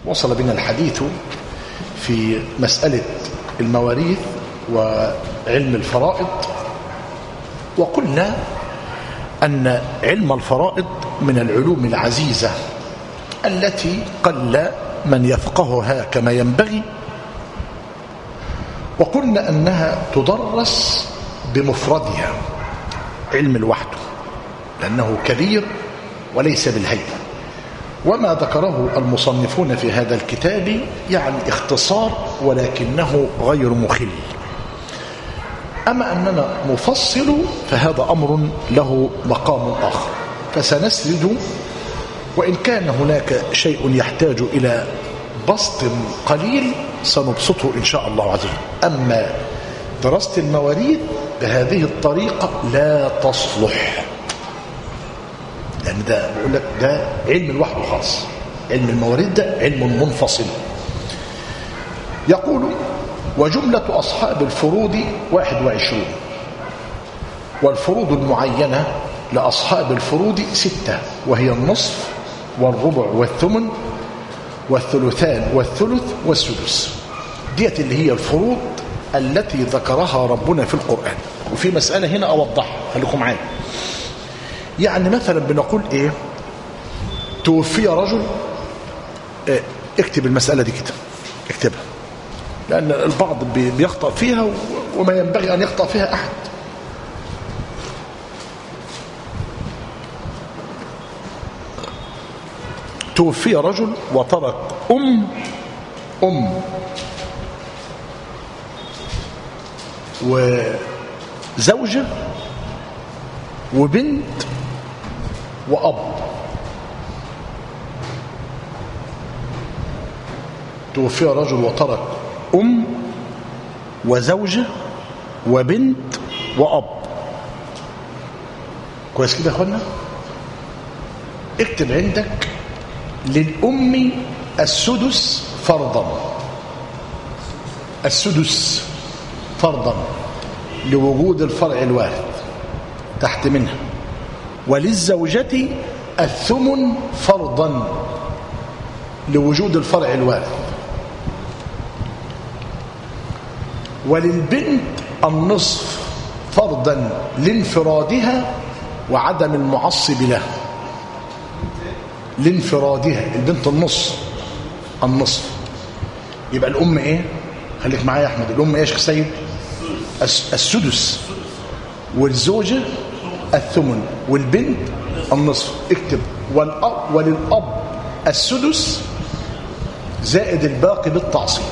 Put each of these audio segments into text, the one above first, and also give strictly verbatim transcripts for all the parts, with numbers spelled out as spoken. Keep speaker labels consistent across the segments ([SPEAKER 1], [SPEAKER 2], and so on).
[SPEAKER 1] وصل بنا الحديث في مسألة المواريث وعلم الفرائض، وقلنا أن علم الفرائض من العلوم العزيزة التي قل من يفقهها كما ينبغي، وقلنا أنها تدرس بمفردها علم لوحده لأنه كبير وليس بالهيئة، وما ذكره المصنفون في هذا الكتاب يعني اختصار ولكنه غير مخل. أما أننا نفصل فهذا أمر له مقام آخر، فسنسرد وإن كان هناك شيء يحتاج إلى بسط قليل سنبسطه إن شاء الله عز وجل. أما دراسة المواريث بهذه الطريقة لا تصلح، لأن يعني ده بقول لك ده علم لوحده خاص، علم المواريث ده علم منفصل. يقول: وجملة أصحاب الفروض واحد وعشرون، والفروض المعينة لأصحاب الفروض ستة، وهي النصف والربع والثمن والثلثان والثلث والسدس. ديت اللي هي الفروض التي ذكرها ربنا في القرآن. وفي مسألة هنا أوضحها، خليكم معايا. يعني مثلا بنقول إيه؟ توفي رجل، إيه؟ اكتب المسألة دي كده، اكتبها، لأن البعض بيخطأ فيها وما ينبغي أن يخطأ فيها أحد. توفي رجل وترك أم أم وزوجة وبنت وأب. توفي رجل وترك أم وزوجة وبنت وأب. كويس كده يا أخوانا؟ اكتب عندك: للأم السدس فرضا، السدس فرضا لوجود الفرع الوارث تحت منها، وللزوجة الثمن فرضا لوجود الفرع الوارث، وللبنت النصف فرضا لانفرادها وعدم المعصب لها. لانفرادها البنت النصف النصف يبقى الأم إيه؟ خليك معايا يا أحمد. الأم إيه يا شيخ سيد؟ السدس، والزوجة الثمن، والبنت النصف. اكتب: والأب وللأب السدس زائد الباقي بالتعصيب.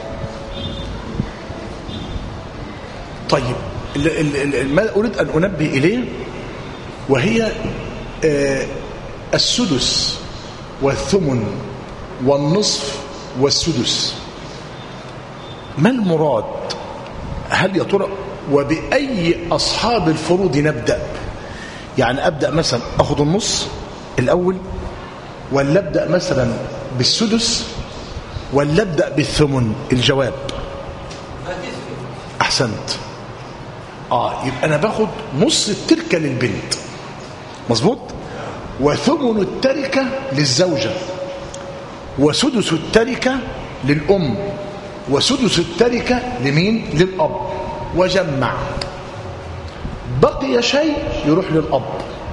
[SPEAKER 1] طيب ما أريد أن أنبه إليه وهي آه السدس والثمن والنصف والسدس. ما المراد؟ هل يا ترى وبأي أصحاب الفروض نبدأ؟ يعني أبدأ مثلا أخذ النص الأول، ولا أبدأ مثلا بالسدس، ولا أبدأ بالثمن؟ الجواب أحسنت. آه يبقى أنا باخد نص التركة للبنت، مظبوط، وثمن التركة للزوجة، وسدس التركة للأم، وسدس التركة لمين؟ للأب. وجمع، بقي شيء يروح للأب،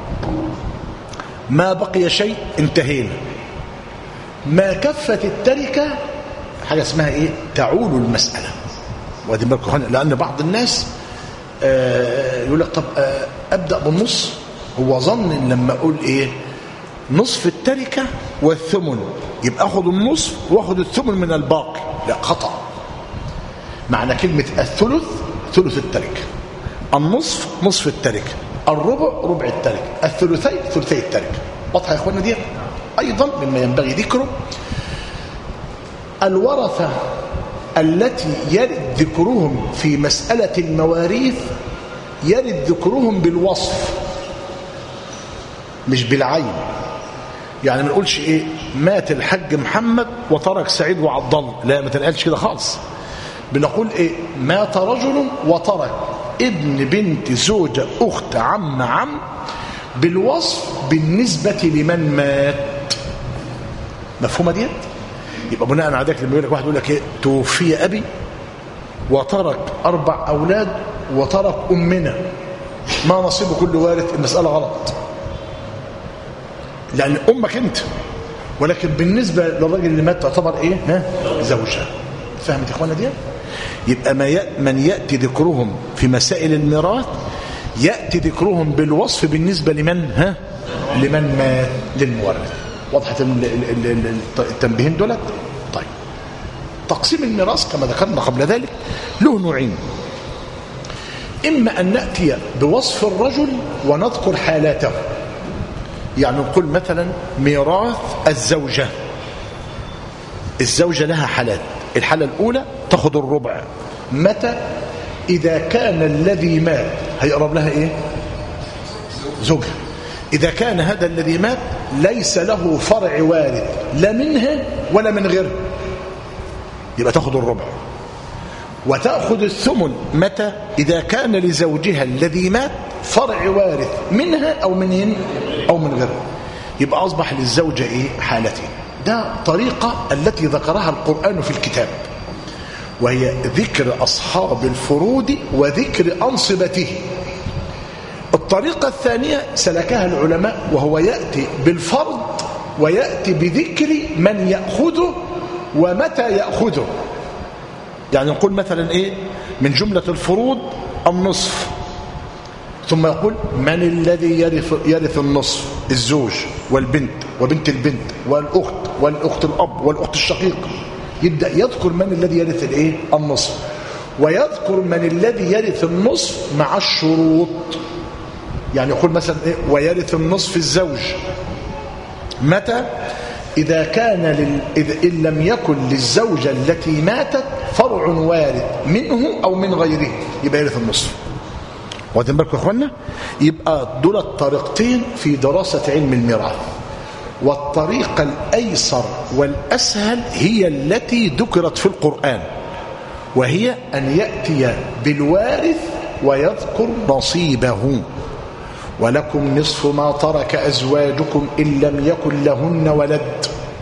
[SPEAKER 1] ما بقي شيء انتهينا. ما كفت التركة حاجة اسمها ايه؟ تعول المسألة. وادي بالكم، لأن بعض الناس آه يقول لك طب آه أبدأ بالنص، هو ظن إن لما أقول إيه نصف التركة والثمن يبقى أخذ النصف وأخذ الثمن من الباقي. لا، خطأ. معنى كلمة الثلث ثلث التركة، النصف نصف التركة، الربع ربع التركة، الثلثين ثلثي التركة. واضحة يا إخوانا؟ دي أيضا مما ينبغي ذكره الورثة التي يرد ذكرهم في مسألة المواريث، يرد ذكرهم بالوصف مش بالعين. يعني ما نقولش ايه مات الحاج محمد وترك سعيد وعبد الله، لا، ما تنقلش كده خالص. بنقول ايه مات رجل وترك ابن بنت زوجة اخت عم عم بالوصف بالنسبة لمن مات. مفهومة ديت؟ يبقى بناء على ذلك لما يقول لك واحد يقول لك ايه توفي ابي وترك اربع اولاد وترك امنا ما نصيب كل وارث، المساله غلط، لان امك انت، ولكن بالنسبه للراجل اللي مات تعتبر ايه؟ ها زوجها. فهمت يا اخوانا دي؟ يبقى ما من ياتي ذكرهم في مسائل الميراث ياتي ذكرهم بالوصف بالنسبه لمن ها لمن مات للمورث. وضحت التنبيهين دولت؟ طيب تقسيم الميراث كما ذكرنا قبل ذلك له نوعين، اما ان ناتي بوصف الرجل ونذكر حالاته، يعني نقول مثلا ميراث الزوجه، الزوجه لها حالات، الحاله الاولى تاخذ الربع متى؟ اذا كان الذي مات هيقرب لها ايه؟ زوجها. اذا كان هذا الذي مات ليس له فرع وارث لا منها ولا من غيرها، يبقى تاخذ الربع. وتاخذ الثمن متى؟ اذا كان لزوجها الذي مات فرع وارث منها او من او من غيرها، يبقى اصبح للزوجه ايه؟ حالتين. ده طريقه التي ذكرها القرآن في الكتاب، وهي ذكر اصحاب الفروض وذكر انصبته. الطريقه الثانيه سلكها العلماء، وهو ياتي بالفرض وياتي بذكر من ياخذه ومتى ياخذه. يعني نقول مثلا ايه؟ من جمله الفروض النصف، ثم يقول من الذي يرث يرث النصف؟ الزوج والبنت وبنت البنت والاخت والاخت الاب والاخت الشقيقه. يبدا يذكر من الذي يرث الايه؟ النصف، ويذكر من الذي يرث النصف مع الشروط. يعني يقول مثلا ايه؟ ويرث النصف الزوج متى؟ اذا كان لل... إذا ان لم يكن للزوجه التي ماتت فرع وارث منه او من غيره، يبقى يرث النصف. واخدين بالكم يا اخوانا؟ يبقى دول الطريقتين في دراسه علم الميراث، والطريقه الايسر والاسهل هي التي ذكرت في القرآن، وهي ان ياتي بالوارث ويذكر نصيبه. ولكم نصف ما ترك ازواجكم ان لم يكن لهن ولد،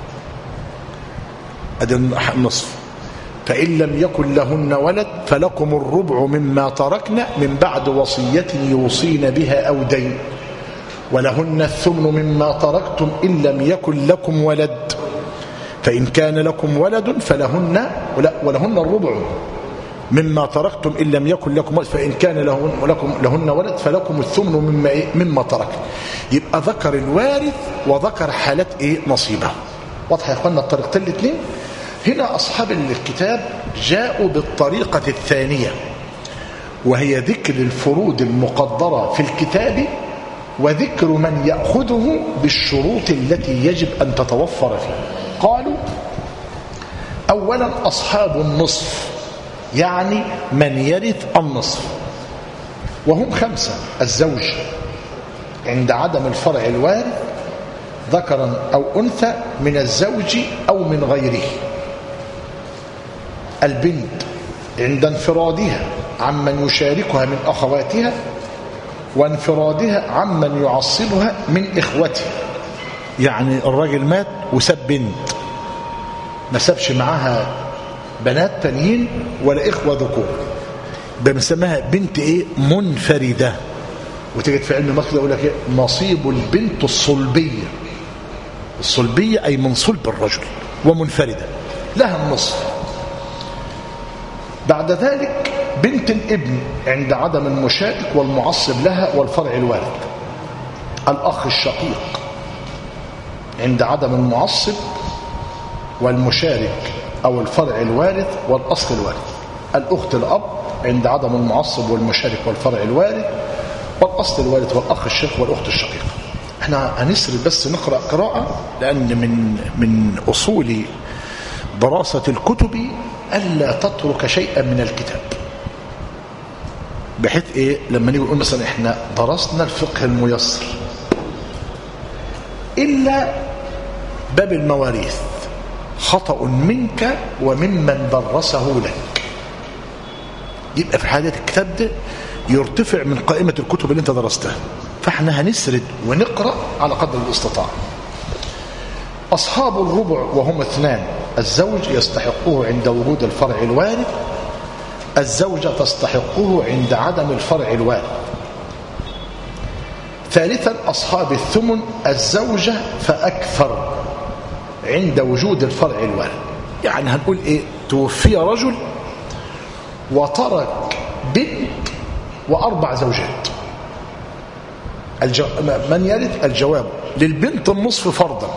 [SPEAKER 1] ادي النصف. فإن لم يكن لهن ولد فلكم الربع مما تركن من بعد وصية يوصين بها أو دين، ولهن الثمن مما تركتم إن لم يكن لكم ولد، فإن كان لكم ولد فلهن ولهن الربع مما تركتم إن لم يكن لكم ولد، فإن كان لهن, لكم لهن ولد فلكم الثمن مما, إيه؟ مما تركتم. يبقى ذكر الوارث وذكر حالات إيه؟ نصيبه. واضح يا أخوانا الطريقتين الاثنين؟ هنا أصحاب الكتاب جاءوا بالطريقة الثانية، وهي ذكر الفروض المقدرة في الكتاب وذكر من يأخذه بالشروط التي يجب أن تتوفر فيه. قالوا أولا أصحاب النصف، يعني من يرث النصف، وهم خمسة: الزوج عند عدم الفرع الوارث ذكرا أو أنثى من الزوج أو من غيره، البنت عند انفرادها عمن يشاركها من أخواتها وانفرادها عمن يعصبها من إخوتها. يعني الراجل مات وساب بنت، ما سابش معاها بنات تانيين ولا إخوة ذكور، بنسميها بنت إيه؟ منفردة. وتجد في علم المثل يقول لك إيه؟ نصيب البنت الصلبية. الصلبية أي من صلب الرجل، ومنفردة لها النصف. بعد ذلك بنت الابن عند عدم المشارك والمعصب لها والفرع الوارث، الأخ الشقيق عند عدم المعصب والمشارك أو الفرع الوارث والأصل الوارث، الأخت الأب عند عدم المعصب والمشارك والفرع الوارث والأصل الوارث والأخ الشقيق والأخت الشقيقة. احنا هنسرد بس نقرأ قراءة، لأن من من أصول دراسة الكتب ألا تترك شيئا من الكتاب، بحيث إيه لما نيجي نقول مثلا إحنا درسنا الفقه الميسر إلا باب المواريث خطأ منك وممن درسه لك، يبقى في حالة الكتاب ده يرتفع من قائمة الكتب اللي انت درستها. فاحنا هنسرد ونقرأ على قدر الاستطاعة. أصحاب الربع وهم اثنان: الزوج يستحقه عند وجود الفرع الوارث، الزوجة تستحقه عند عدم الفرع الوارث. ثالثا أصحاب الثمن الزوجة فأكثر عند وجود الفرع الوارث. يعني هنقول إيه؟ توفي رجل وترك بنت وأربع زوجات، الجو... من يرث؟ الجواب للبنت النصف فرضا،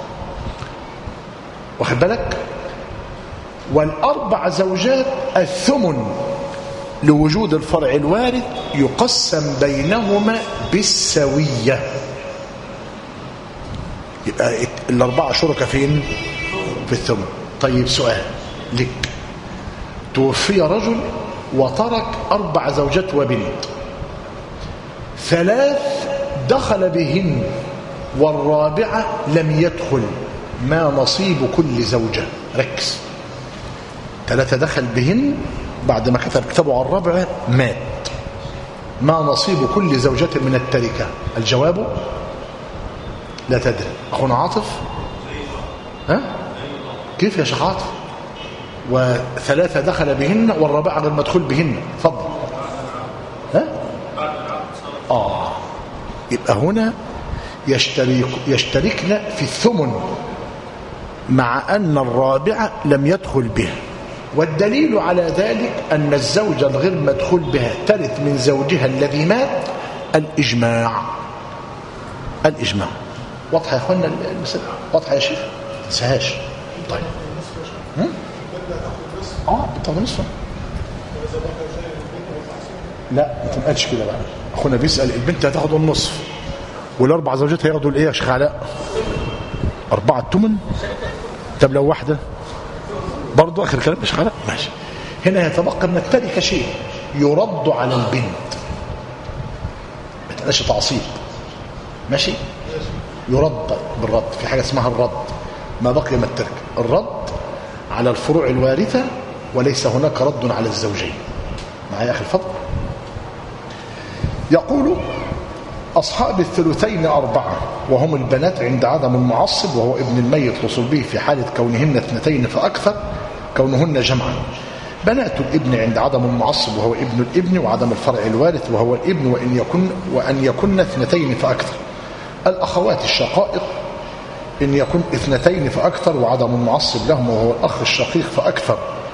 [SPEAKER 1] واخد بالك؟ والأربع زوجات الثمن لوجود الفرع الوارث يقسم بينهما بالسوية. يبقى الأربعة شركة فين؟ في الثمن. طيب سؤال لك، توفي رجل وترك أربع زوجات وبنت، ثلاث دخل بهن والرابعة لم يدخل، ما نصيب كل زوجة؟ ركز، ثلاثة دخل بهن بعد ما كتب كتابه على الرابعة مات، ما نصيب كل زوجة من التركة؟ الجواب لا تدري. أخونا عاطف، ها كيف يا شيخ عاطف؟ وثلاثة دخل بهن والرابعة غير مدخول بهن، فضل. ها آه يبقى هنا يشترك يشتركنا في الثمن مع أن الرابعة لم يدخل بها، والدليل على ذلك أن الزوجة الغير مدخول بها ترث من زوجها الذي مات الإجماع. الإجماع واضحة يا أخوانا المسألة؟ واضحة يا شيخ؟ تنساهاش. طيب هم؟ اه بتاخد نصفا. لا ما تنقلش كده بقى، اخونا بيسأل البنت هتاخد النصف والاربع زوجات هياخدوا الايه يا شيخ علاء؟ اربعة الثمن. طب لو واحدة برضه اخر كلام يا شيخ علاء؟ ماشي. هنا يتبقى من التركة شيء يرد على البنت، ما تبقاش تعصيب، ماشي؟ يرد بالرد، في حاجة اسمها الرد، ما بقي من التركة الرد على الفروع الوارثة، وليس هناك رد على الزوجين. معايا يا أخي الفضل؟ يقول أصحاب الثلثين أربعة وهم البنات عند عدم المعصب وهو ابن الميت لصلبه في حالة كونهن اثنتين فأكثر، كونهن جمعا. بنات الابن عند عدم المعصب وهو ابن الابن وعدم الفرع الوارث وهو الابن وإن يكن وأن يكن اثنتين فأكثر. الأخوات الشقائق إن يكن اثنتين فأكثر وعدم المعصب لهم وهو الأخ الشقيق فأكثر.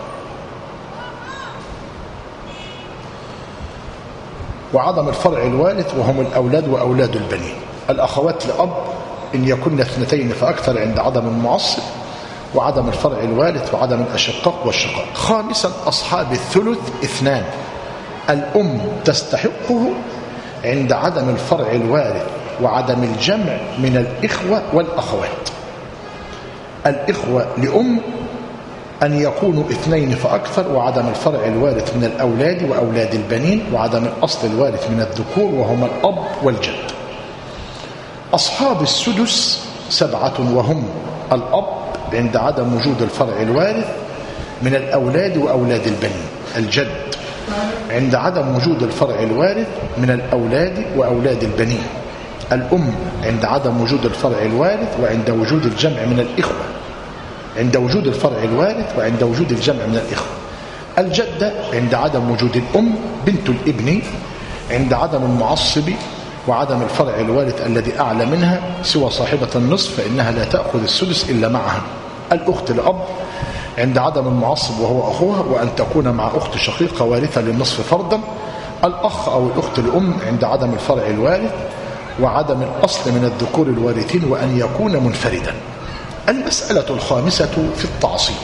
[SPEAKER 1] وعدم الفرع الوارث وهم الأولاد وأولاد البنين. الأخوات لأب إن يكن اثنتين فأكثر عند عدم المعصب وعدم الفرع الوارث وعدم الأشقاق والشقاق. خامسا أصحاب الثلث اثنان، الأم تستحقه عند عدم الفرع الوارث وعدم الجمع من الإخوة والأخوات. الإخوة لأم أن يكونوا اثنين فأكثر وعدم الفرع الوارث من الأولاد وأولاد البنين وعدم الأصل الوارث من الذكور وهما الأب والجد. أصحاب السدس سبعة وهم الأب عند عدم وجود الفرع الوارث من الأولاد وأولاد البنين، الجد عند عدم وجود الفرع الوارث من الأولاد وأولاد البنين، الأم عند عدم وجود الفرع الوارث وعند وجود الجمع من الإخوة، عند وجود الفرع الوارث وعند وجود الجمع من الإخوة. الجدة عند عدم وجود الأم بنت الابن عند عدم المعصب وعدم الفرع الوارث الذي أعلى منها سوى صاحبة النصف فإنها لا تأخذ السدس إلا معها. الأخت لأب عند عدم المعصب وهو أخوها وأن تكون مع أخت شقيقة وارثة للنصف فرضا. الأخ أو الأخت الأم عند عدم الفرع الوارث وعدم الأصل من الذكور الوارثين وأن يكون منفردا. المسألة الخامسة في التعصيب.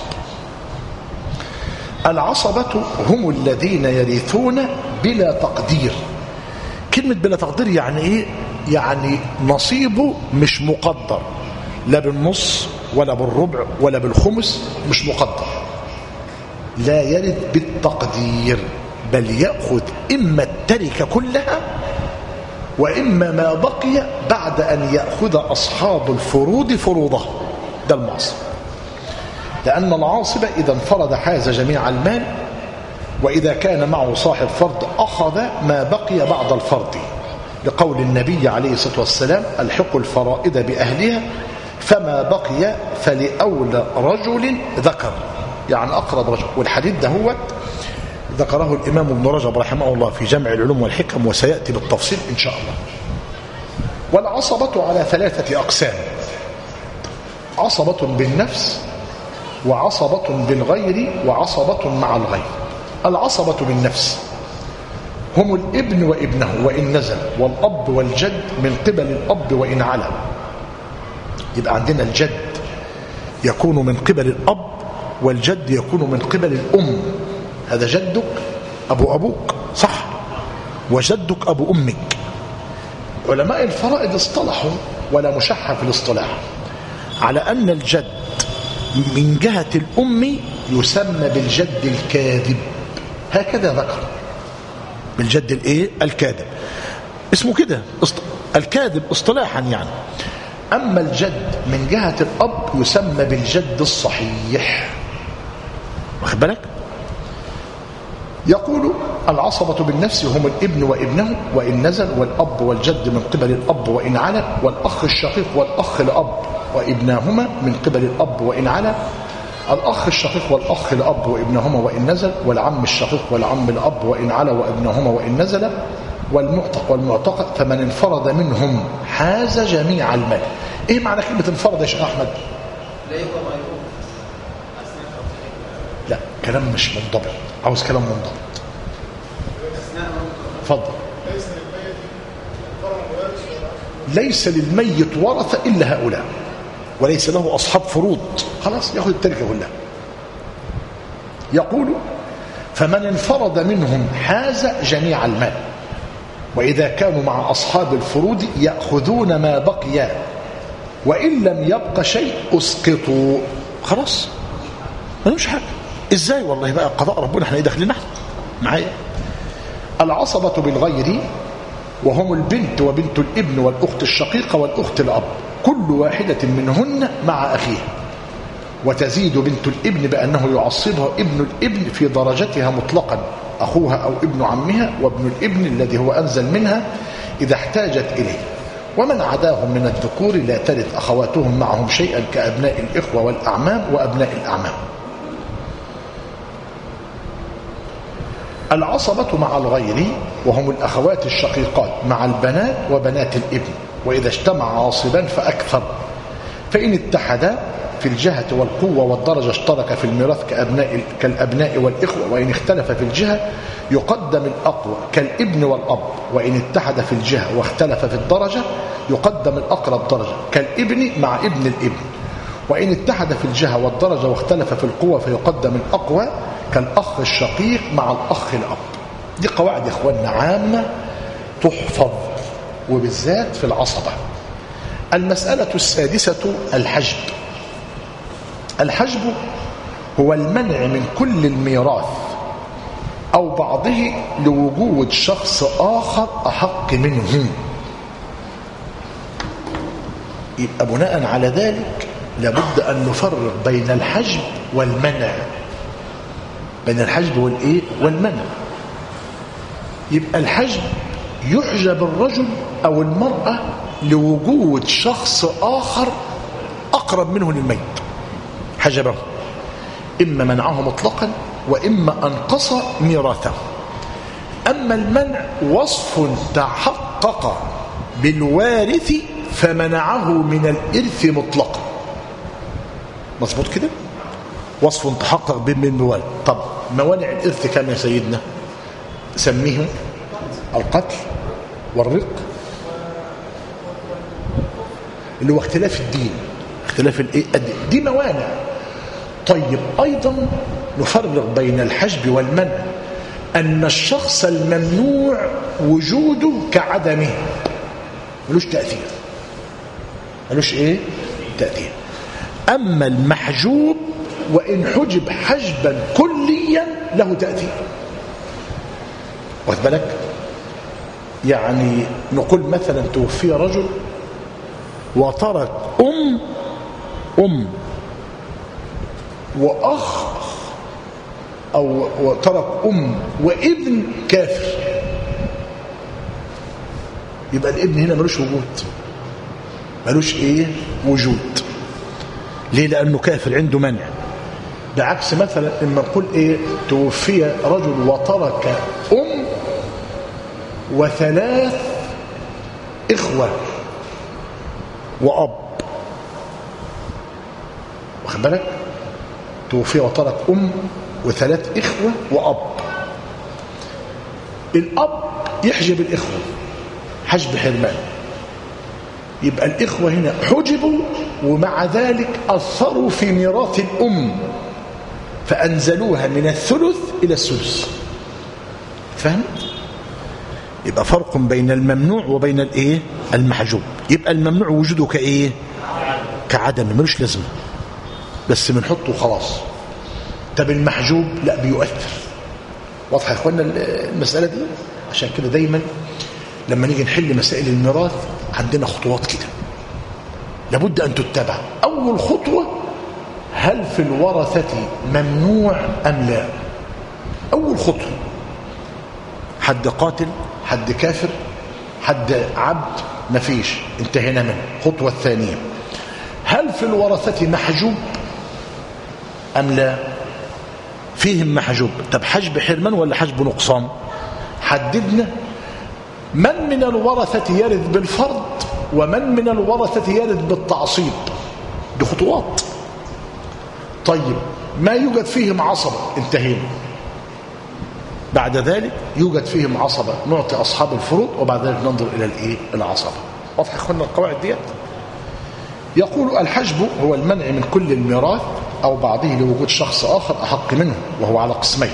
[SPEAKER 1] العصبة هم الذين يرثون بلا تقدير. كلمة بلا تقدير يعني إيه؟ يعني نصيبه مش مقدر، لا بالنص ولا بالربع ولا بالخمس، مش مقدر، لا يرث بالتقدير، بل يأخذ إما التركة كلها وإما ما بقي بعد أن يأخذ أصحاب الفروض فروضه. ده المعصب، لأن العاصب إذا انفرد حاز جميع المال، وإذا كان معه صاحب فرض أخذ ما بقي بعد الفرض، لقول النبي عليه الصلاة والسلام: الحقوا الفرائض بأهلها فما بقي فلأولى رجل ذكر، يعني أقرب رجل. والحديث ده هو ذكره الإمام ابن رجب رحمه الله في جمع العلوم والحكم، وسيأتي بالتفصيل إن شاء الله. والعصبة على ثلاثة أقسام: عصبة بالنفس، وعصبة بالغير، وعصبة مع الغير. العصبة بالنفس هم الابن وابنه وإن نزل، والأب والجد من قبل الأب وإن علا. يبقى عندنا الجد يكون من قبل الأب، والجد يكون من قبل الأم. هذا جدك أبو أبوك، صح، وجدك أبو أمك. علماء الفرائض اصطلحوا ولا مشحة في الاصطلاح على أن الجد من جهة الأم يسمى بالجد الكاذب، هكذا ذكر، بالجد الايه الكاذب، اسمه كده الكاذب اصطلاحا يعني. أما الجد من جهة الأب يسمى بالجد الصحيح، واخد بالك؟ يقول العصبة بالنفس هم الابن وابنه وإن نزل، والأب والجد من قبل الأب وإن علا، والأخ الشقيق والأخ الأب وابناهما من قبل الأب وإن علا، الأخ الشقيق والأخ الأب وابنهما وإن نزل، والعم الشقيق والعم الأب وإن علا وابنهما وإن نزل، والمعتق والمعتقد. فمن انفرد منهم حاز جميع المال. إيه معنى كلمة انفرد يا شيخ أحمد؟ لا، كلام مش منضبط، عاوز كلام منضبط. فضل. ليس للميت ورثة إلا هؤلاء، وليس له أصحاب فروض، خلاص يأخذ التركة كلها. يقول فمن انفرد منهم حاز جميع المال، وإذا كانوا مع أصحاب الفروض يأخذون ما بقي، وإن لم يبق شيء أسقطوا، خلاص ما نمش حاجة. إزاي؟ والله بقى قضاء ربنا، احنا داخلين نحن معايا. العصبة بالغير وهم البنت وبنت الابن والأخت الشقيقة والأخت الأب، كل واحدة منهن مع أخيها، وتزيد بنت الابن بأنه يعصبها ابن الابن في درجتها مطلقا، أخوها أو ابن عمها، وابن الابن الذي هو أنزل منها إذا احتاجت إليه. ومن عداهم من الذكور لا ترث أخواتهم معهم شيئا كأبناء الإخوة والأعمام وأبناء الأعمام. العصبة مع الغير وهم الأخوات الشقيقات مع البنات وبنات الابن، وإذا اجتمع عاصبان فأكثر، فإن اتحدا في الجهة والقوة والدرجة اشترك في الميراث كأبناء كالأبناء والإخوة، وإن اختلف في الجهة يقدم الأقوى كالابن والأب، وإن اتحد في الجهة واختلف في الدرجة يقدم الأقرب درجة كالابن مع ابن الابن، وإن اتحد في الجهة والدرجة واختلف في القوة فيقدم الأقوى كالأخ الشقيق مع الأخ الأب. دي قواعد يا إخواننا عامة تحفظ، وبالذات في العصبة. المسألة السادسة الحجب. الحجب هو المنع من كل الميراث أو بعضه لوجود شخص آخر أحق منه. يبقى بناء على ذلك لابد أن نفرق بين الحجب والمنع، بين الحجب والإيه والمنع. يبقى الحجب يحجب الرجل أو المرأة لوجود شخص آخر أقرب منه للميت، حجبه، إما منعه مطلقا وإما أنقص ميراثه. أما المنع وصف تحقق بالوارث فمنعه من الإرث مطلقا. مظبوط كده؟ وصف تحقق بالوارث. طب موانع الإرث كم يا سيدنا؟ سميه القتل والرق، اللي هو اختلاف الدين، اختلاف الايه الدين، دي موانع. طيب أيضا نفرق بين الحجب والمنع، أن الشخص الممنوع وجوده كعدمه، ملوش تأثير، ملوش ايه تأثير. أما المحجوب وإن حجب حجبا كليا له تأثير. واخد بالك؟ يعني نقول مثلا توفي رجل وترك أم أم وأخ، أو وترك أم وابن كافر، يبقى الابن هنا ملوش وجود، ملوش إيه وجود. ليه؟ لأنه كافر عنده منع. بعكس مثلا إما نقول إيه توفي رجل وترك أم وثلاث إخوة وأب، واخد بالك؟ توفي وترك أم وثلاث إخوة وأب. الأب يحجب الإخوة حجب حرمان، يبقى الإخوة هنا حجبوا ومع ذلك أثروا في ميراث الأم فأنزلوها من الثلث إلى السدس. فهم؟ يبقى فرق بين الممنوع وبين الإيه؟ المحجوب. يبقى الممنوع وجوده كإيه؟ كعدم، ملوش لازمة، بس بنحطه خلاص. طب المحجوب لا بيؤثر. واضحة يا اخوانا المسألة دي؟ عشان كده دايما لما نيجي نحل مسائل الميراث عندنا خطوات كده لابد أن تتبع. أول خطوة هل في الورثة ممنوع أم لا؟ أول خطوة حد قاتل، حد كافر، حد عبد، مفيش، انتهينا منه. الخطوة الثانية هل في الورثة محجوب أم لا؟ فيهم محجوب. طب حجب حرمان ولا حجب نقصان؟ حددنا من من الورثة يرث بالفرض ومن من الورثة يرث بالتعصيب. دي خطوات. طيب ما يوجد فيهم عصبة، انتهينا. بعد ذلك يوجد فيهم عصبة نعطي أصحاب الفروض وبعد ذلك ننظر إلى الإيه؟ العصبة. واضح اخوانا القواعد ديت؟ يقول الحجب هو المنع من كل الميراث أو بعضه لوجود شخص آخر أحق منه، وهو على قسمين: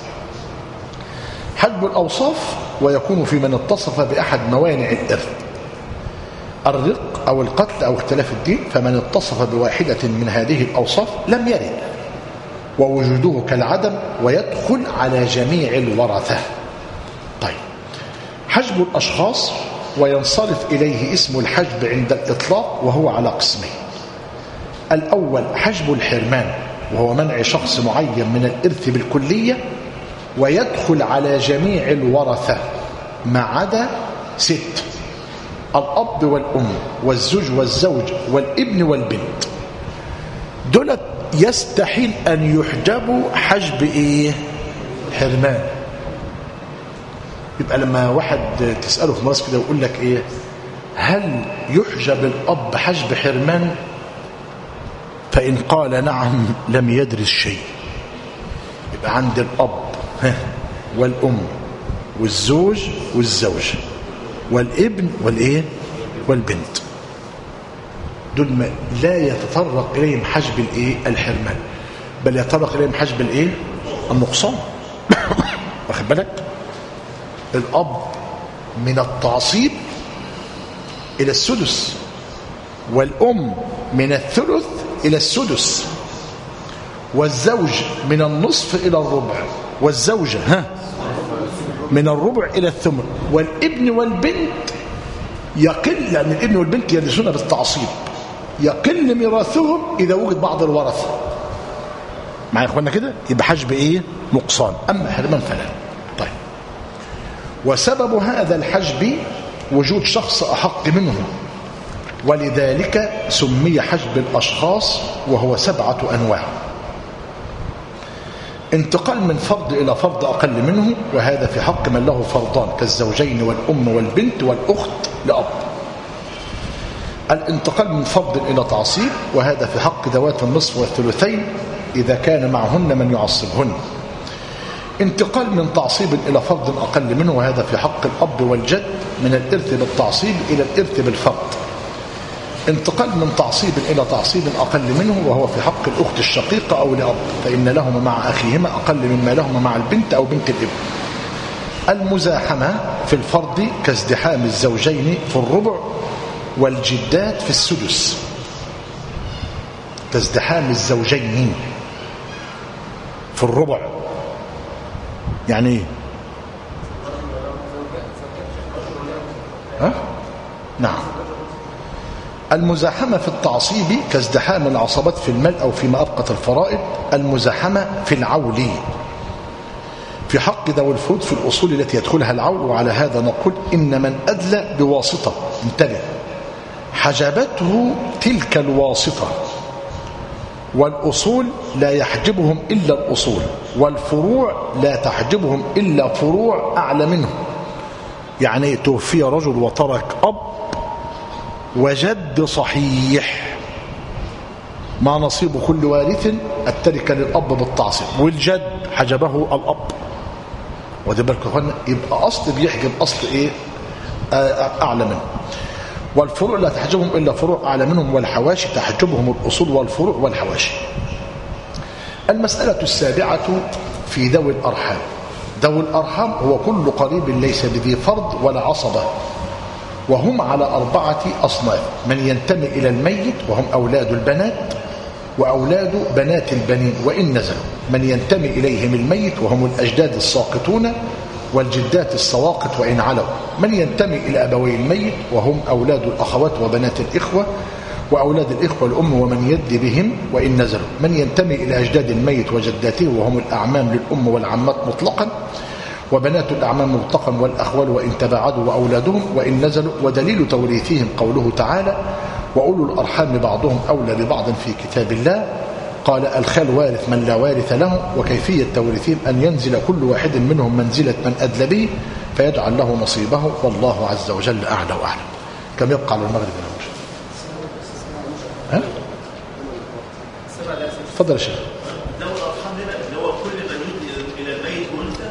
[SPEAKER 1] حجب الأوصاف ويكون في من اتصف بأحد موانع الإرث، الرق أو القتل أو اختلاف الدين، فمن اتصف بواحدة من هذه الأوصاف لم يرد ووجوده كالعدم ويدخل على جميع الورثة. طيب حجب الأشخاص وينصرف إليه اسم الحجب عند الإطلاق وهو على قسمين: الأول حجب الحرمان وهو منع شخص معين من الإرث بالكلية ويدخل على جميع الورثة ما عدا ست: الأب والأم والزوج والزوج والابن والبنت. دولت يستحيل أن يحجبوا حجب إيه؟ حرمان. يبقى لما واحد تسأله في مراسك كده ويقول لك إيه؟ هل يحجب الأب حجب حرمان؟ فإن قال نعم لم يدرس شيء. يبقى عند الأب والأم والزوج والزوج والابن والإيه؟ والبنت، دول ما لا يتطرق إليهم حجب الإيه؟ الحرمان، بل يتطرق إليهم حجب الإيه؟ النقصان. واخد بالك؟ الأب من التعصيب إلى السدس، والأم من الثلث إلى السدس، والزوج من النصف إلى الربع، والزوجة ها من الربع إلى الثمن، والابن والبنت يقل، لأن الابن والبنت يرثون بالتعصيب، يقل ميراثهم إذا وجد بعض الورثة. معايا يا اخوانا كده؟ يبقى حجب إيه؟ نقصان. أما حرمان فلا. طيب وسبب هذا الحجب وجود شخص أحق منه، ولذلك سمي حجب الأشخاص وهو سبعة أنواع: انتقال من فرض إلى فرض أقل منه، وهذا في حق من له فرضان كالزوجين والأم والبنت والأخت لأب. الانتقال من فرض إلى تعصيب، وهذا في حق ذوات النصف والثلثين إذا كان معهن من يعصبهن. انتقال من تعصيب إلى فرض أقل منه، وهذا في حق الأب والجد من الإرث بالتعصيب إلى الإرث بالفرض. انتقال من تعصيب إلى تعصيب أقل منه، وهو في حق الأخت الشقيقة أو لأب، فإن لهما مع أخيهما أقل مما لهما مع البنت أو بنت الابن. المزاحمة في الفرض كازدحام الزوجين في الربع والجدات في السدس. كازدحام الزوجين في الربع يعني ايه؟ ها؟ نعم. المزاحمة في التعصيب كازدحام العصبات في المال أو فيما أبقت الفرائض. المزاحمة في العول في حق ذوي الفروض في الأصول التي يدخلها العول، وعلى هذا نقول إن من أدلى بواسطة انتبه حجبته تلك الواسطة والأصول لا يحجبهم إلا الأصول، والفروع لا تحجبهم إلا فروع أعلى منه. يعني توفي رجل وترك أب وجد صحيح، ما نصيب كل وارث التركة للأب بالتعصيب، والجد حجبه الأب. وده بالك يبقى أصل بيحجب أصل إيه أعلى منه. والفروع لا تحجبهم إلا فروع أعلى منهم، والحواشي تحجبهم الأصول والفروع والحواشي. المسألة السابعة في ذوي الأرحام. ذوي الأرحام هو كل قريب ليس بذي فرض ولا عصبة، وهم على أربعة أصناف: من ينتمي إلى الميت وهم أولاد البنات وأولاد بنات البنين وإن نزلوا، من ينتمي إليهم الميت وهم الأجداد الساقطون والجدات السواقط وإن علوا، من ينتمي إلى أبوي الميت وهم أولاد الأخوات وبنات الإخوة وأولاد الإخوة الأم ومن يد بهم وإن نزلوا، من ينتمي إلى أجداد الميت وجداته وهم الأعمام للأم والعمات مطلقا وبنات الأعمام مطلقا والأخوال وإن تباعدوا وأولادهم وإن نزلوا. ودليل توريثهم قوله تعالى: وأولو الأرحام بعضهم أولى ببعض في كتاب الله. قال: الخال وارث من لا وارث له. وكيفية توريثهم أن ينزل كل واحد منهم منزلة من أدلى به فيجعل له نصيبه، والله عز وجل أعلى وأعلم. كم يبقى على المغرب يا أبو شيخ؟ ها؟ تفضل يا شيخ.
[SPEAKER 2] ذوي الأرحام اللي هو كل من يدلي إلى الميت وأنثى،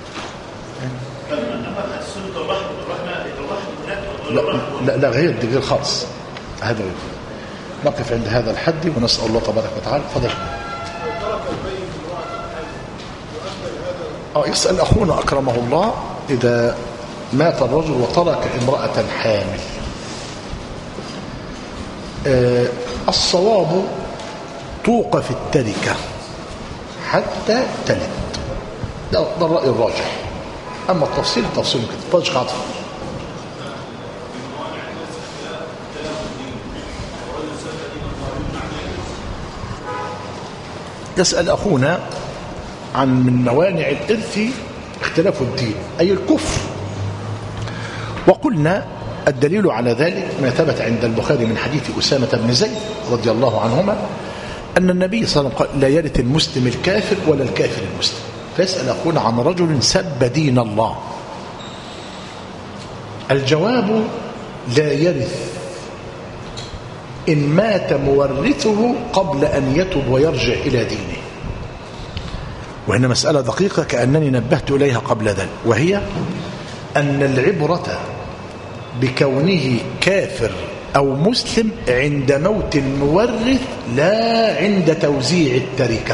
[SPEAKER 2] فأما السنة الرحمة الرحمة الرحمة
[SPEAKER 1] لا لا غير دي غير خالص، هذا غير. نقف عند هذا الحد ونسأل الله تبارك وتعالى. تفضل. اه يسأل أخونا أكرمه الله: إذا مات الرجل وترك امرأة حامل، آه الصواب توقف التركة حتى تلد، ده الرأي الراجح. أما التفصيل تفصيل كده. تفضل عاطف. يسأل أخونا عن من موانع الإرث اختلاف الدين أي الكفر، وقلنا الدليل على ذلك ما ثبت عند البخاري من حديث أسامة بن زيد رضي الله عنهما أن النبي صلى الله عليه وسلم قال: لا يرث المسلم الكافر ولا الكافر المسلم. فيسأل أخونا عن رجل سب دين الله. الجواب: لا يرث إن مات مورثه قبل أن يتب ويرجع إلى دينه. وهنا مسألة دقيقة كأنني نبهت إليها قبل ذلك، وهي أن العبرة بكونه كافر أو مسلم عند موت المورث لا عند توزيع التركة.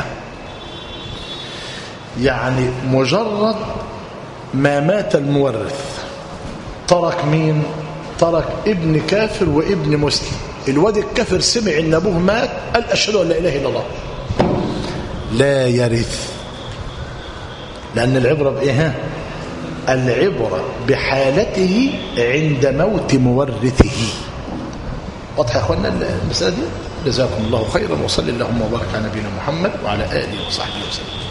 [SPEAKER 1] يعني مجرد ما مات المورث ترك مين؟ ترك ابن كافر وابن مسلم. الواد الكافر سمع ان ابوه مات قال: اشهد ان لا اله الا الله، لا يرث. لان العبره بايه؟ العبره بحالته عند موت مورثه. واضح يا اخوانا المساله دي؟ جزاكم الله خيرا، وصلى اللهم وبارك على نبينا محمد وعلى اله وصحبه وسلم.